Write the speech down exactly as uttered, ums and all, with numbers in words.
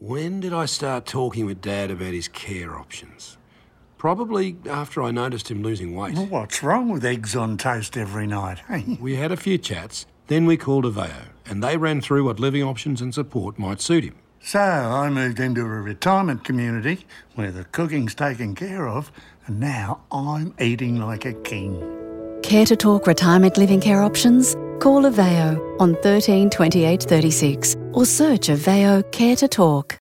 When did I start talking with Dad about his care options? Probably after I noticed him losing weight. Well, what's wrong with eggs on toast every night, hey? We had a few chats, then we called Aveo, and they ran through what living options and support might suit him. So I moved into a retirement community where the cooking's taken care of, and now I'm eating like a king. Care to talk retirement living care options? Call Aveo on thirteen twenty-eight thirty-six or search Aveo Care to Talk.